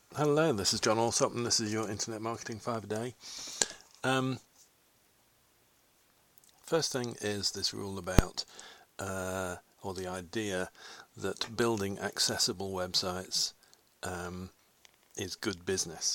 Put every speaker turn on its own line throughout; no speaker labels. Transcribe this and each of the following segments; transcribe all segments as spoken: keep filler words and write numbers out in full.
Hello, this is John Alsop, and this is your Internet Marketing five a day. Um, first thing is this rule about, uh, or the idea that building accessible websites um, is good business.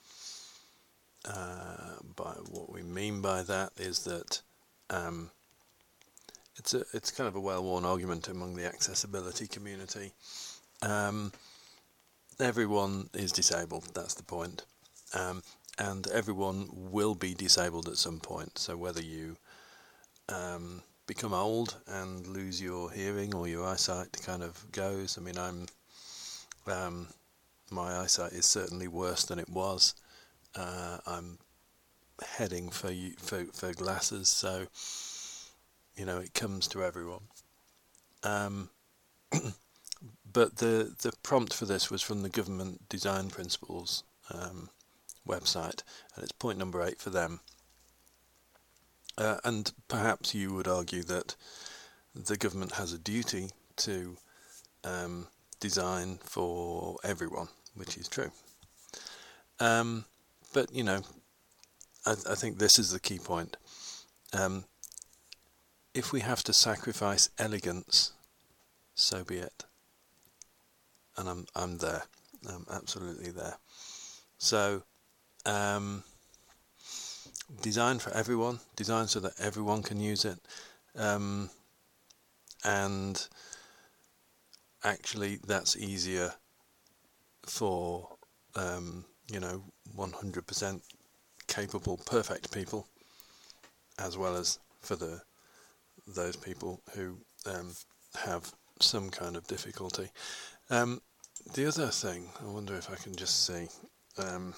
Uh, by what we mean by that is that um, it's a it's kind of a well-worn argument among the accessibility community. Um, everyone is disabled, that's the point. Um, and everyone will be disabled at some point. So whether you um, become old and lose your hearing or your eyesight kind of goes. I mean, I'm um, my eyesight is certainly worse than it was. Uh, I'm heading for, for for glasses, so you know it comes to everyone. Um, but the the prompt for this was from the Government Design Principles um, website, and it's point number eight for them. Uh, and perhaps you would argue that the government has a duty to um, design for everyone, which is true. Um, but, you know, I, I think this is the key point. Um, if we have to sacrifice elegance, so be it. And I'm I'm there. I'm absolutely there. So, um, design for everyone, design so that everyone can use it. Um, and actually that's easier for, um, you know, one hundred percent capable, perfect people, as well as for the those people who um, have some kind of difficulty. Um, the other thing, I wonder if I can just see, um,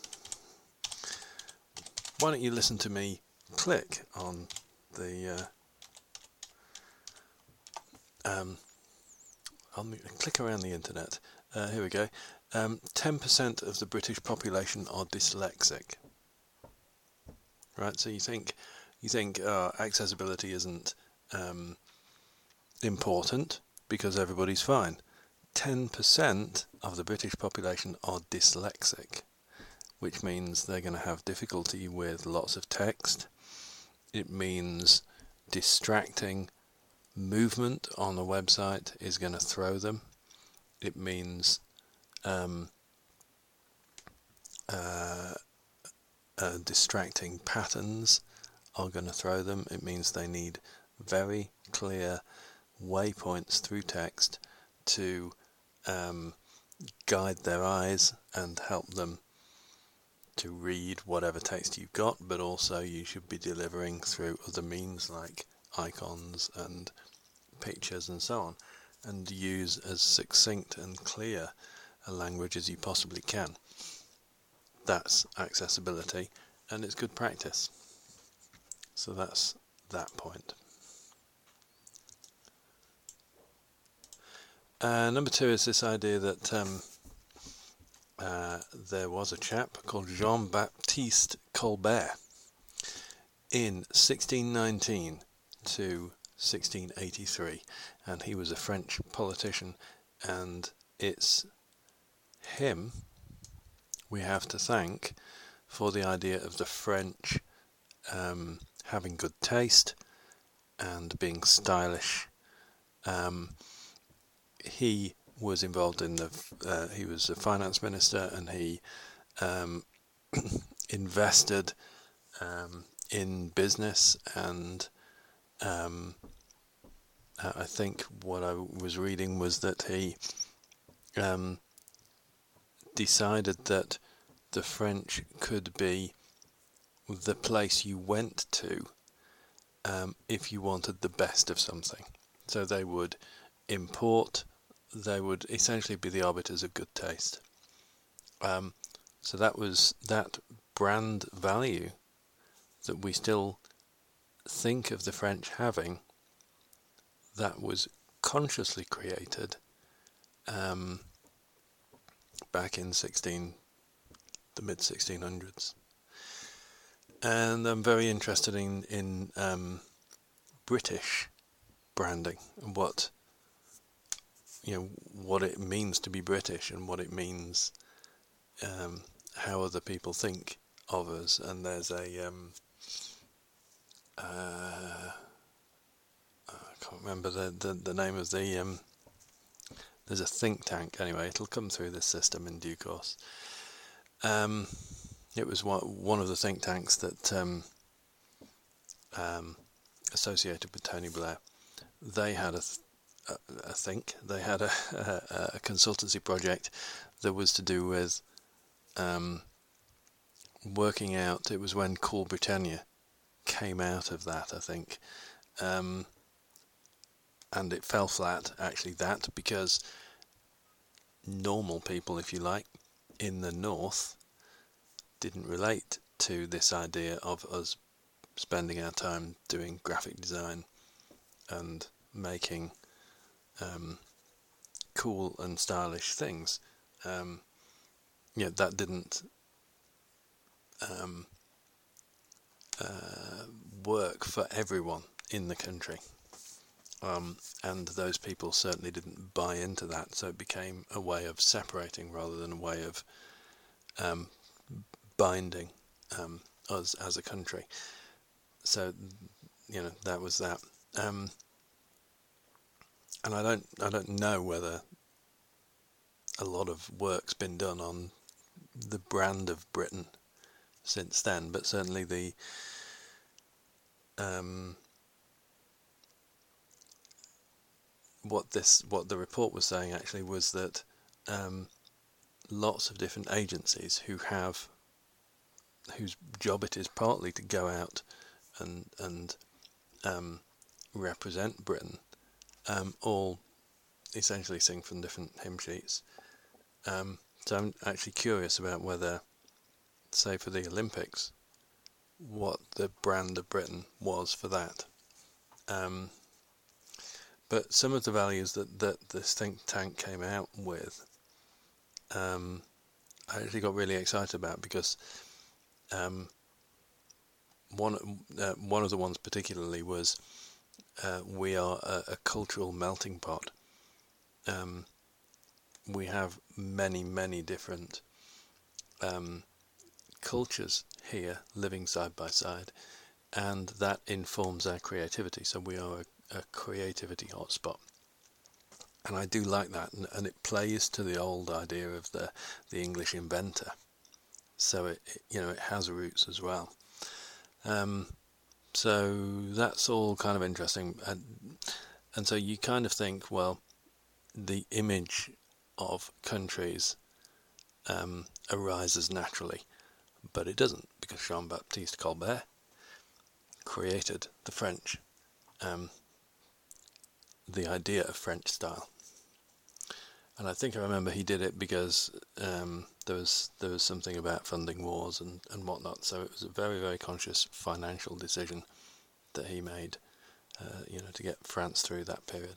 why don't you listen to me click on the, uh, um, I'll click around the internet. Uh, here we go. Um, ten percent of the British population are dyslexic. Right, so you think you think uh, accessibility isn't um, important because everybody's fine. ten percent of the British population are dyslexic, which means they're going to have difficulty with lots of text. It means distracting movement on the website is going to throw them. It means um, uh, uh, distracting patterns are going to throw them. It means they need very clear waypoints through text to um, guide their eyes and help them to read whatever text you've got, but also you should be delivering through other means like icons and pictures and so on, and use as succinct and clear a language as you possibly can. That's accessibility, and it's good practice. So that's that point. Uh, number two is this idea that um, uh, there was a chap called Jean-Baptiste Colbert in sixteen nineteen to sixteen eighty-three, and he was a French politician, and it's him we have to thank for the idea of the French um, having good taste and being stylish. Um, he was involved in the, uh, he was a finance minister, and he um, invested um, in business, and um, I think what I was reading was that he um, decided that the French could be the place you went to um, if you wanted the best of something. So they would import, they would essentially be the arbiters of good taste. Um, so that was that brand value that we still think of the French having, that was consciously created um, back in sixteen, the mid sixteen hundreds. And I'm very interested in in um, British branding and what you know what it means to be British and what it means um, how other people think of us. And there's a um, uh, I can't remember the, the, the name of the um, there's a think tank anyway. It'll come through this system in due course. Um, it was one, one of the think tanks that um, um, associated with Tony Blair. They had a, th- a, a think. They had a, a, a consultancy project that was to do with um, working out. It was when Cool Britannia came out of that, I think, um, and it fell flat. Actually, that because normal people, if you like, in the north didn't relate to this idea of us spending our time doing graphic design and making um, cool and stylish things. Um, yeah, that didn't um, uh, work for everyone in the country. Um, and those people certainly didn't buy into that, so it became a way of separating rather than a way of um, binding um, us as a country. So, you know, that was that. Um, and I don't, I don't know whether a lot of work's been done on the brand of Britain since then, but certainly the um, what this, what the report was saying actually was that um, lots of different agencies who have, whose job it is partly to go out and and um, represent Britain, um, all essentially sing from different hymn sheets. Um, so I'm actually curious about whether, say for the Olympics, what the brand of Britain was for that. Um, but some of the values that, that this think tank came out with, um, I actually got really excited about because um, one uh, one of the ones particularly was uh, we are a, a cultural melting pot. Um, we have many, many different um, cultures here living side by side, and that informs our creativity. So we are a, a creativity hotspot, and I do like that, and, and it plays to the old idea of the the English inventor. So it, it you know it has roots as well. Um, so that's all kind of interesting, and and so you kind of think, well, the image of countries um, arises naturally, but it doesn't, because Jean-Baptiste Colbert created the French, um, the idea of French style, and I think I remember he did it because um, there was there was something about funding wars and, and whatnot. So it was a very very conscious financial decision that he made, uh, you know, to get France through that period.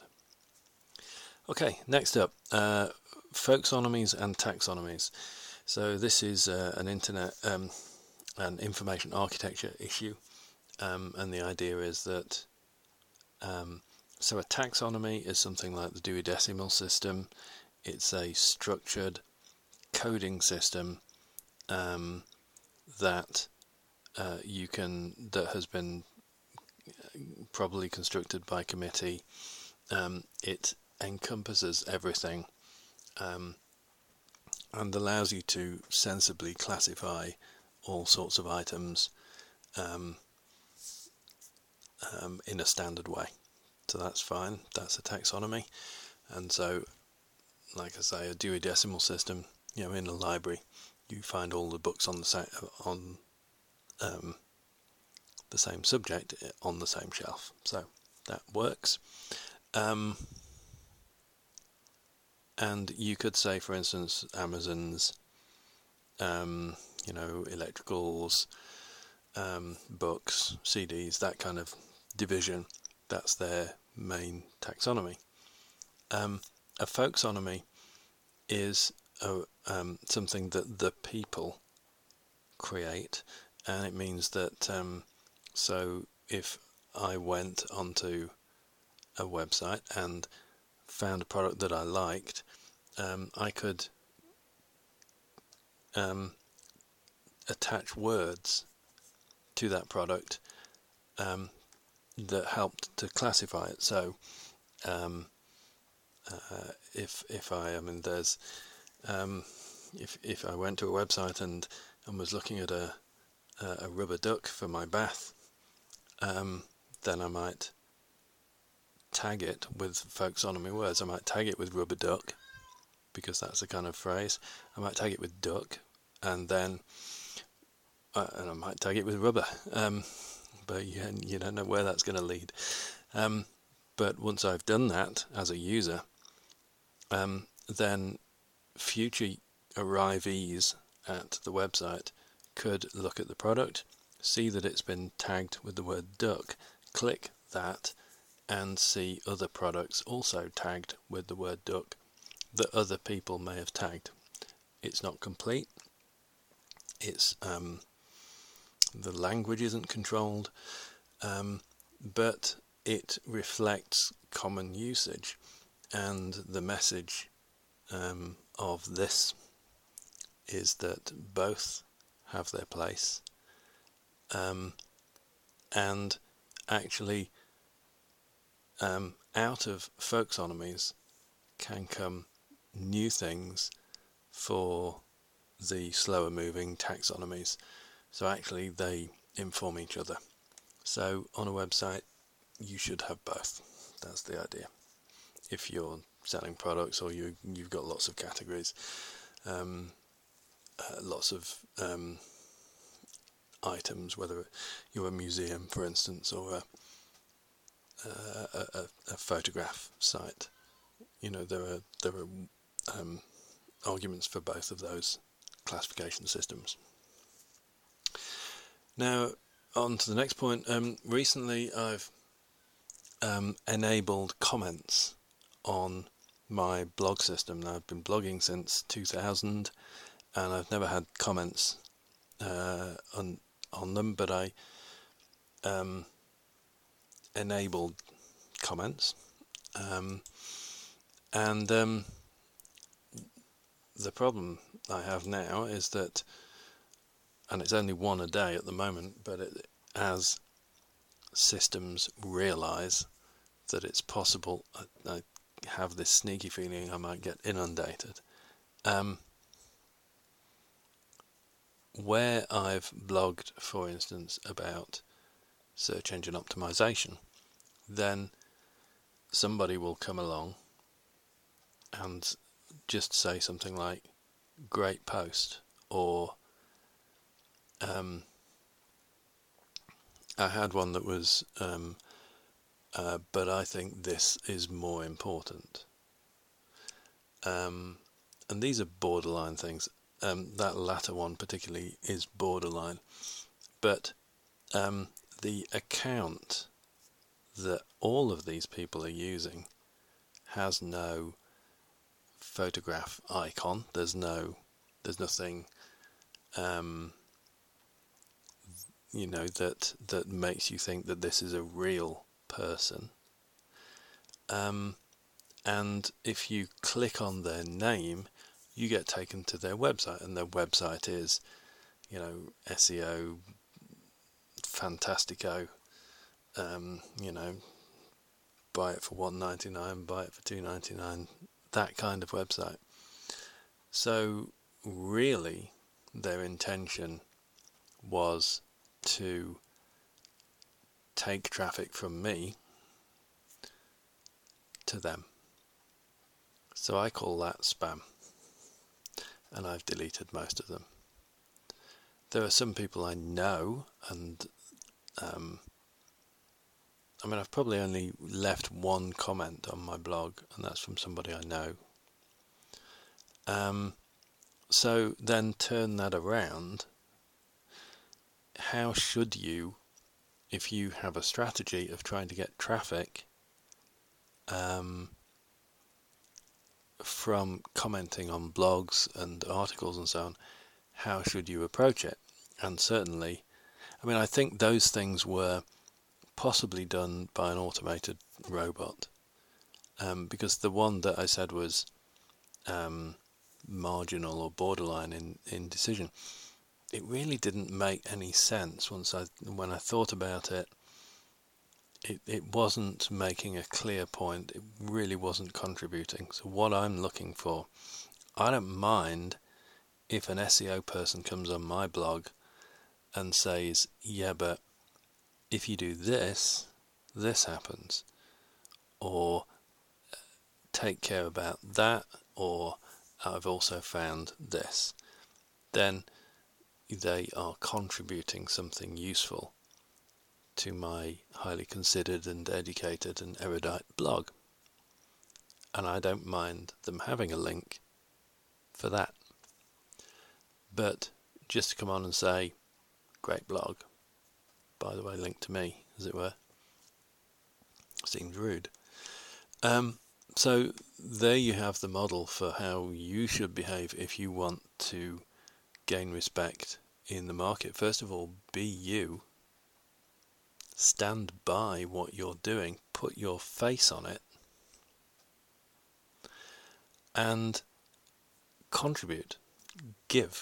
Okay, next up, uh, folksonomies and taxonomies. So this is uh, an internet, um, an information architecture issue, um, and the idea is that um, so a taxonomy is something like the Dewey Decimal System. It's a structured coding system um, that uh, you can that has been probably constructed by committee. Um, it encompasses everything um, and allows you to sensibly classify all sorts of items um, um, in a standard way. So that's fine. That's a taxonomy. And so, like I say, a Dewey Decimal System, you know, in a library, you find all the books on the sa- on um, the same subject on the same shelf. So that works. Um, and you could say, for instance, Amazon's, um, you know, electricals, um, books, C Ds, that kind of division. That's their main taxonomy. Um, a folksonomy is a, um, something that the people create, and it means that um, so if I went onto a website and found a product that I liked, um, I could um, attach words to that product um, that helped to classify it. So um, uh, if if I I mean there's um, if if I went to a website and and was looking at a a rubber duck for my bath, um, then I might tag it with folksonomy words. I might tag it with rubber duck, because that's the kind of phrase. I might tag it with duck, and then uh, and I might tag it with rubber. Um, but you, you don't know where that's going to lead. Um, but once I've done that as a user, um, then future arrivees at the website could look at the product, see that it's been tagged with the word duck, click that, and see other products also tagged with the word duck that other people may have tagged. It's not complete. It's um, the language isn't controlled, um, but it reflects common usage, and the message um, of this is that both have their place, um, and actually um, out of folksonomies can come new things for the slower moving taxonomies. So actually they inform each other. So on a website you should have both. That's the idea. If you're selling products or you, you've got lots of categories, um, uh, lots of um, items, whether you're a museum, for instance, or a, a, a, a photograph site, you know, there are there are um, arguments for both of those classification systems. Now, on to the next point. Um, recently, I've um, enabled comments on my blog system. Now, I've been blogging since two thousand, and I've never had comments uh, on on them, but I um, enabled comments, um, and um, the problem I have now is that, and it's only one a day at the moment, but it, as systems realise that it's possible, I, I have this sneaky feeling I might get inundated. Um, where I've blogged, for instance, about search engine optimization, then somebody will come along and just say something like, great post, or um, I had one that was um, uh, but I think this is more important. Um, and these are borderline things. Um, that latter one particularly is borderline, but um, the account that all of these people are using has no photograph icon. There's no, there's nothing, um, you know, that that makes you think that this is a real person. Um, and if you click on their name, you get taken to their website, and their website is, you know, S E O fantastico. Um, you know, buy it for one ninety-nine, buy it for two ninety-nine, that kind of website. So really, their intention was to take traffic from me to them. So I call that spam, and I've deleted most of them. There are some people I know, and um, I mean, I've probably only left one comment on my blog, and that's from somebody I know. Um, so then turn that around. How should you, if you have a strategy of trying to get traffic um, from commenting on blogs and articles and so on, how should you approach it? And certainly, I mean, I think those things were possibly done by an automated robot, um, because the one that I said was um, marginal or borderline in, in decision. It really didn't make any sense once I when I thought about it. It, it wasn't making a clear point. It really wasn't contributing. So what I'm looking for, I don't mind if an S E O person comes on my blog and says, yeah, but if you do this, this happens. Or take care about that, or I've also found this. Then they are contributing something useful to my highly considered and educated and erudite blog. And I don't mind them having a link for that. But just to come on and say, great blog, by the way, link to me, as it were, seems rude. Um, so there you have the model for how you should behave if you want to gain respect in the market. First of all, be you. Stand by what you're doing. Put your face on it. And contribute. Give.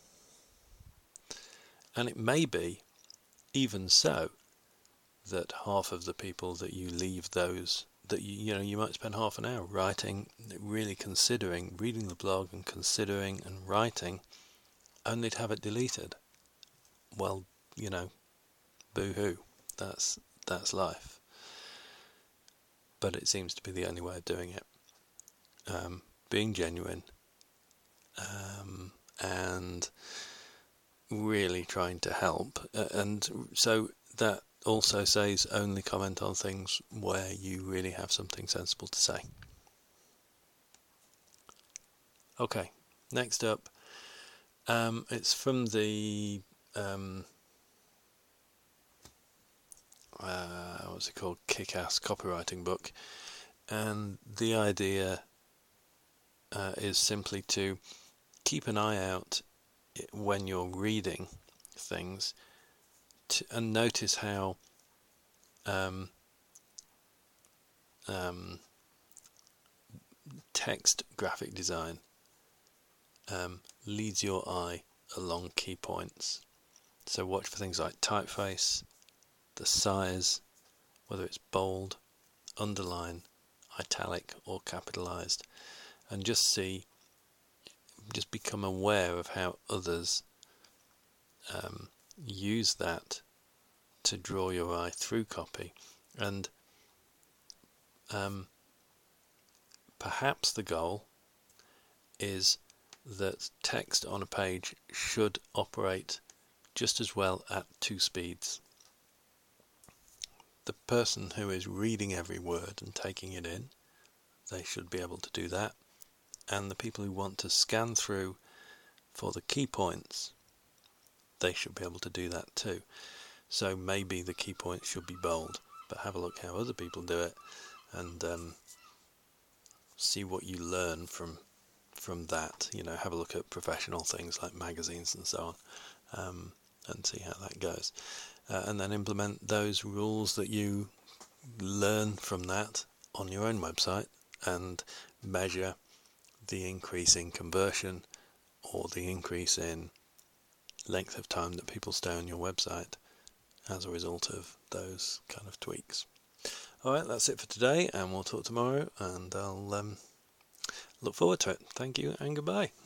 And it may be, even so, that half of the people that you leave those, that you, you know, you might spend half an hour writing, really considering, reading the blog and considering and writing, only to have it deleted. Well, you know, boo-hoo. That's that's life. But it seems to be the only way of doing it. Um, being genuine, um, and really trying to help. Uh, and so that also says only comment on things where you really have something sensible to say. Okay, next up, um, it's from the um, uh, what's it called? Kick-Ass Copywriting book, and the idea uh, is simply to keep an eye out when you're reading things to, and notice how um, um, text graphic design um, leads your eye along key points. So watch for things like typeface, the size, whether it's bold, underline, italic or capitalized, and just see, just become aware of how others um, use that to draw your eye through copy. And um, perhaps the goal is that text on a page should operate just as well at two speeds. The person who is reading every word and taking it in, they should be able to do that. And the people who want to scan through for the key points, they should be able to do that too. So maybe the key points should be bold, but have a look how other people do it, and um, see what you learn from from that. You know, have a look at professional things like magazines and so on, um, and see how that goes. Uh, and then implement those rules that you learn from that on your own website, and measure the increase in conversion or the increase in length of time that people stay on your website as a result of those kind of tweaks. Alright, that's it for today, and we'll talk tomorrow, and I'll um, look forward to it. Thank you and goodbye.